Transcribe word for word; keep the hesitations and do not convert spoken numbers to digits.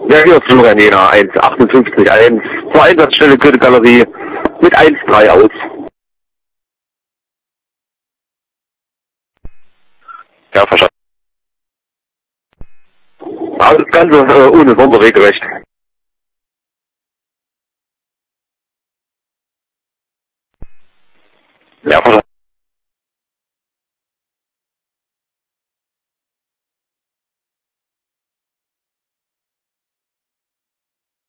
Ja, hier ist Florian Jena, eins achtundfünfzig eins, zur Einsatzstelle Goethe-Galerie mit eins drei aus. Ja, verstanden. Aber das Ganze äh, ohne Sonderregelrecht. Ja, verstanden.